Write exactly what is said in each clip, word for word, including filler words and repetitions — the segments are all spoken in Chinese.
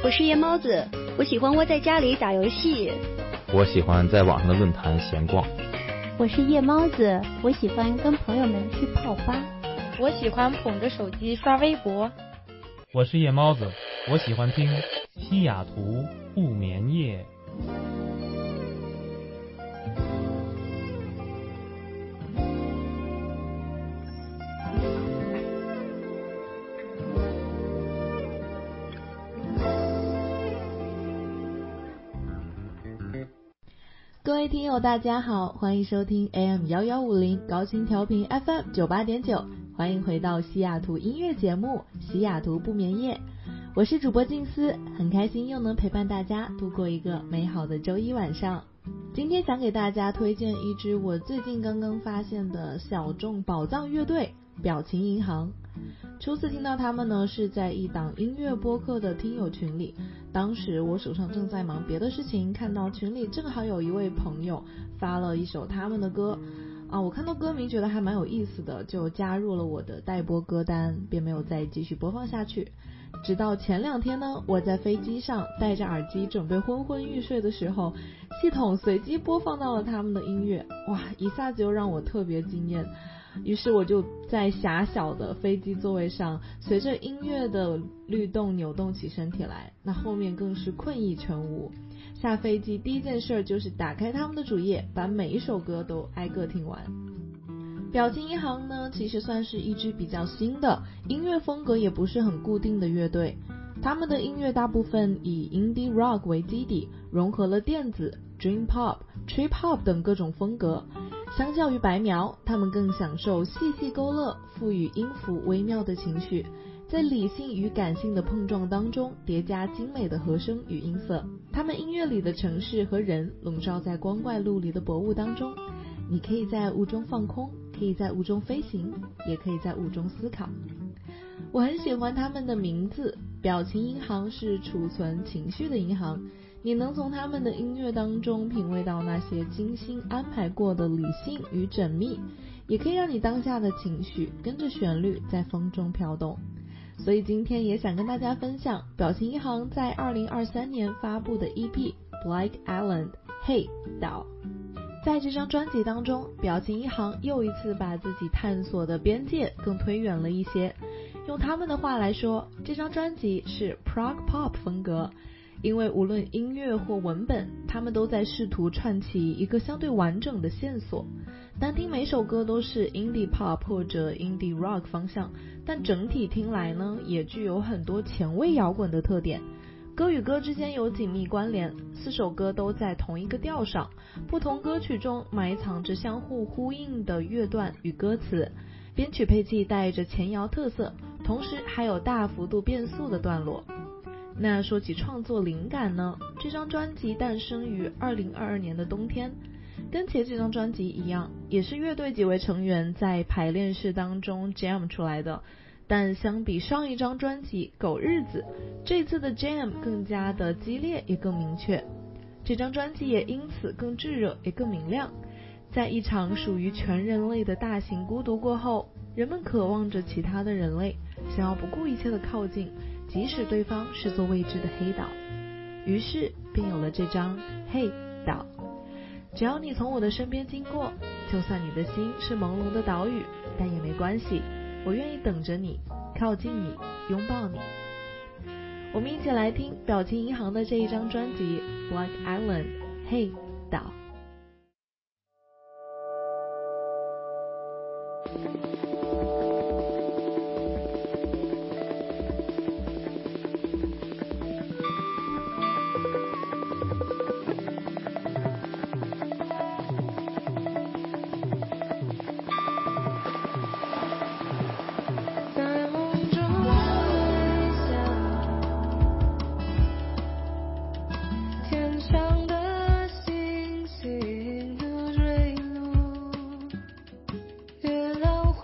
我是夜猫子，我喜欢窝在家里打游戏。 我喜欢在网上的论坛闲逛。 我是夜猫子，我喜欢跟朋友们去泡吧。 我喜欢捧着手机刷微博。 我是夜猫子，我喜欢听西雅图不眠夜。 各位听友大家好，欢迎收听 A M 一一五零 高清调频 F M 九十八点九， 欢迎回到西雅图音乐节目西雅图不眠夜。我是主播静思，很开心又能陪伴大家度过一个美好的周一晚上。今天想给大家推荐一支我最近刚刚发现的小众宝藏乐队表情银行。初次听到他们呢是在一档音乐播客的听友群里，当时我手上正在忙别的事情，看到群里正好有一位朋友发了一首他们的歌啊，我看到歌名觉得还蛮有意思的，就加入了我的待播歌单，便没有再继续播放下去。直到前两天呢，我在飞机上戴着耳机准备昏昏欲睡的时候，系统随机播放到了他们的音乐，哇，一下子就让我特别惊艳。于是我就在狭小的飞机座位上，随着音乐的律动扭动起身体来，那后面更是困意全无。下飞机第一件事就是打开他们的主页，把每一首歌都挨个听完。表情银行呢，其实算是一支比较新的，音乐风格也不是很固定的乐队。他们的音乐大部分以 indie rock 为基底，融合了电子、dream pop、trip hop 等各种风格。相较于白描，他们更享受细细勾勒、赋予音符微妙的情绪，在理性与感性的碰撞当中叠加精美的和声与音色。他们音乐里的城市和人笼罩在光怪陆离的薄雾当中，你可以在雾中放空，可以在雾中飞行，也可以在雾中思考。我很喜欢他们的名字，表情银行是储存情绪的银行，你能从他们的音乐当中品味到那些精心安排过的理性与缜密，也可以让你当下的情绪跟着旋律在风中飘动。所以今天也想跟大家分享表情银行在二零二三年发布的 E P Black Island 黑岛。在这张专辑当中，表情银行又一次把自己探索的边界更推远了一些。用他们的话来说，这张专辑是 prog pop 风格，因为无论音乐或文本，他们都在试图串起一个相对完整的线索。单听每首歌都是 indie pop 或者 indie rock 方向，但整体听来呢，也具有很多前卫摇滚的特点。歌与歌之间有紧密关联，四首歌都在同一个调上，不同歌曲中埋藏着相互呼应的乐段与歌词，编曲配器带着前摇特色，同时还有大幅度变速的段落。那说起创作灵感呢，这张专辑诞生于二零二二年的冬天，跟前几张专辑一样，也是乐队几位成员在排练室当中 jam 出来的。但相比上一张专辑《狗日子》，这次的 jam 更加的激烈也更明确，这张专辑也因此更炙热也更明亮。在一场属于全人类的大型孤独过后，人们渴望着其他的人类，想要不顾一切的靠近，即使对方是座未知的黑岛。于是便有了这张黑岛。只要你从我的身边经过，就算你的心是朦胧的岛屿，但也没关系，我愿意等着你，靠近你，拥抱你。我们一起来听表情银行的这一张专辑 Black Island 黑岛。 月亮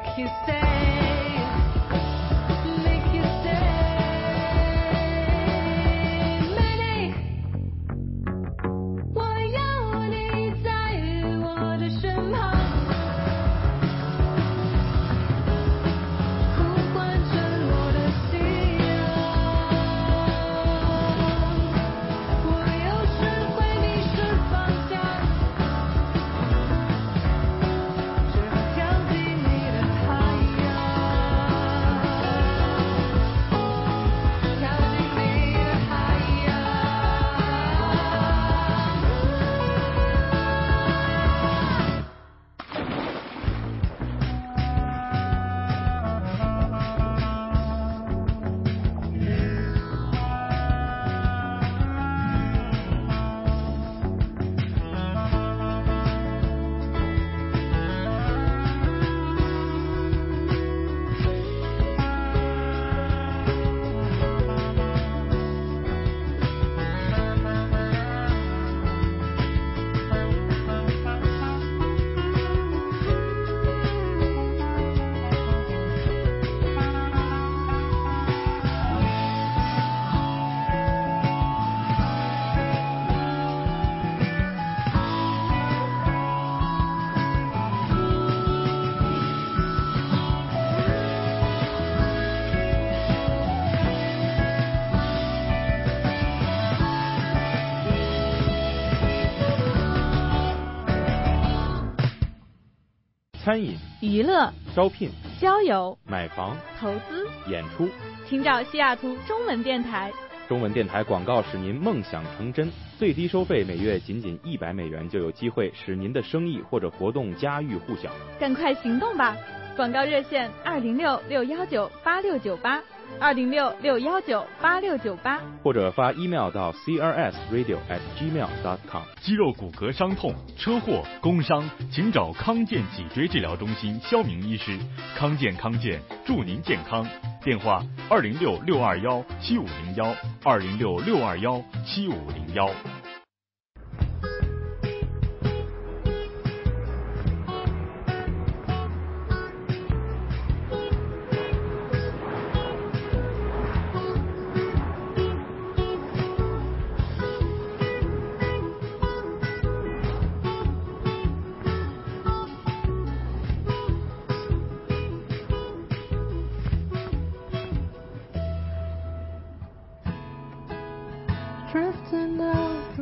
餐饮、 娱乐、 招聘、 交友、 买房、 投资、 演出， 请找西雅图中文电台。 中文电台广告使您梦想成真，最低收费每月仅仅一百美元，就有机会使您的生意或者活动家喻户晓。 赶快行动吧！广告热线二零六六幺九八六九八，二零六六幺九八六九八， 或者发 email 到 c r s radio at gmail dot com。 肌肉骨骼伤痛、车祸、工伤，请找康健脊椎治疗中心肖明医师。康健康健，祝您健康。电话二零六六二幺七五零幺，二零六六二幺七五零幺。 Drifting out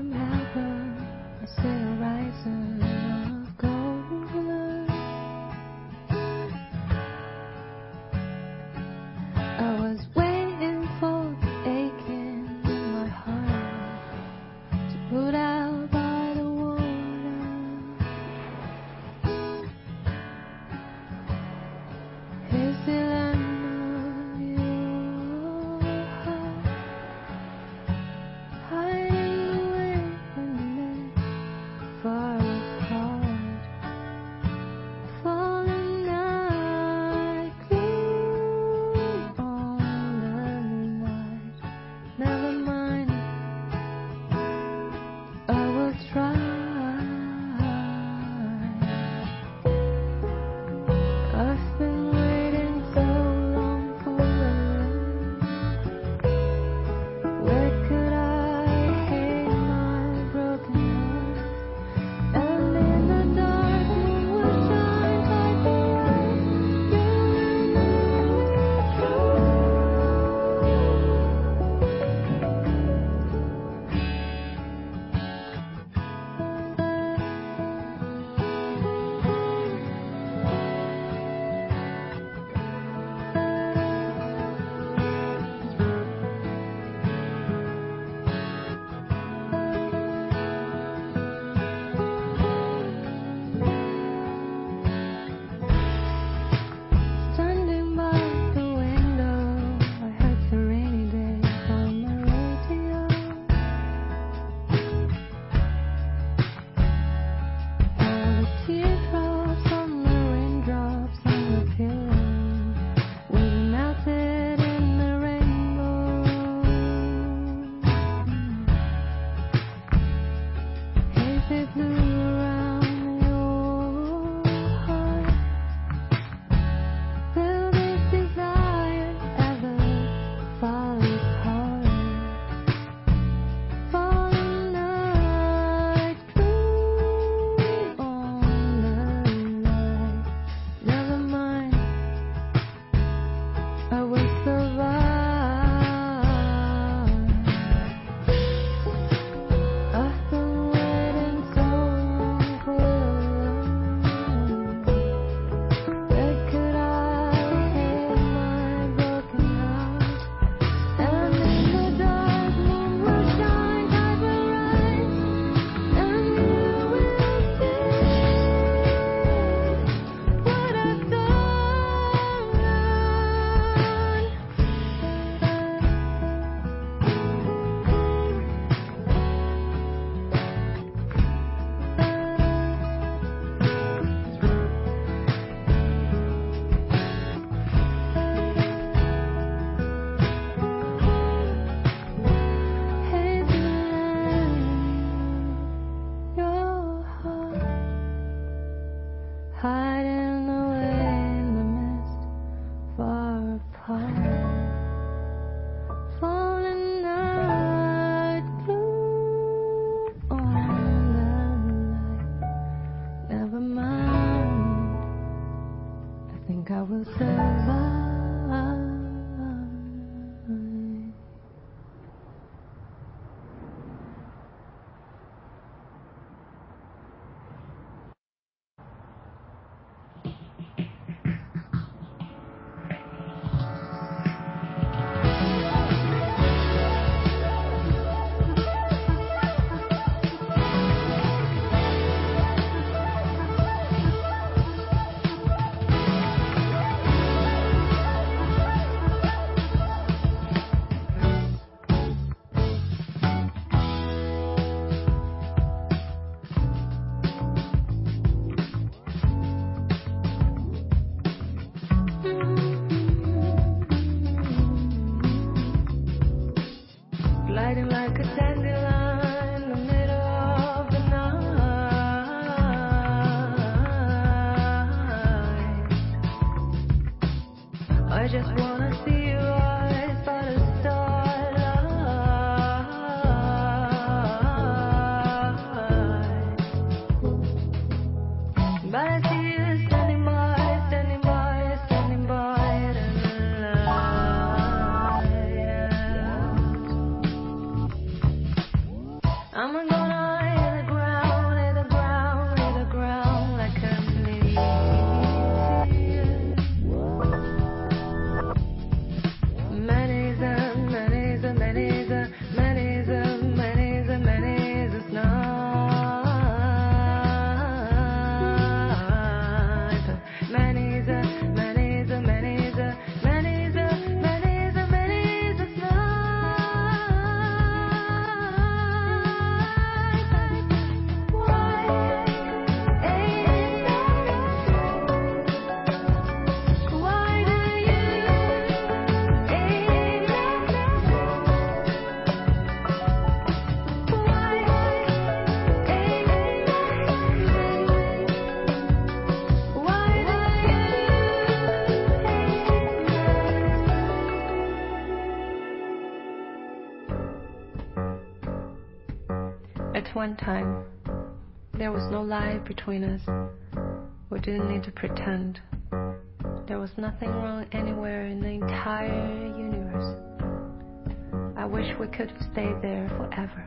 think I will survive. At one time, there was no lie between us. We didn't need to pretend. There was nothing wrong anywhere in the entire universe. I wish we could have stayed there forever.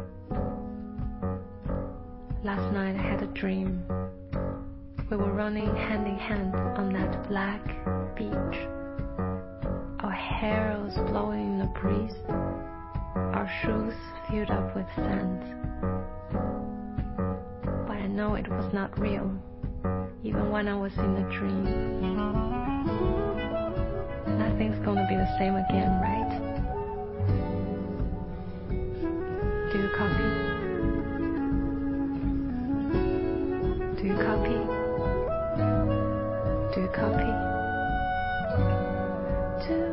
Last night I had a dream. We were running hand in hand on that black beach. Our hair was blowing in the breeze. Our shoes filled up with sand. But I know it was not real, even when I was in the dream. Nothing's gonna be the same again, right? Do you copy? Do you copy? Do you copy? Do